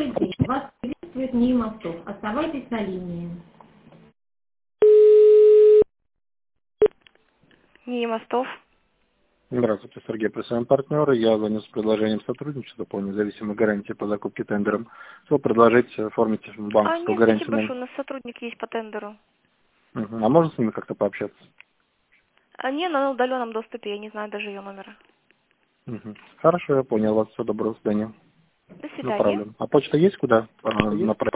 Добрый день. Вас приветствует НИИ Мостов. Оставайтесь на линии. НИИ Мостов. Здравствуйте, Сергей, своим партнеры. Я звоню с предложением сотрудничества по независимой гарантии по закупке тендером. Что предложить, оформить банковскую Нет, спасибо гарантию? большое. У нас сотрудник есть по тендеру. А можно с ними как-то пообщаться? Не, на удаленном доступе. Я не знаю даже ее номера. Хорошо, я понял вас. Все, доброго свидания. До свидания. Направлю. А почта есть куда направить?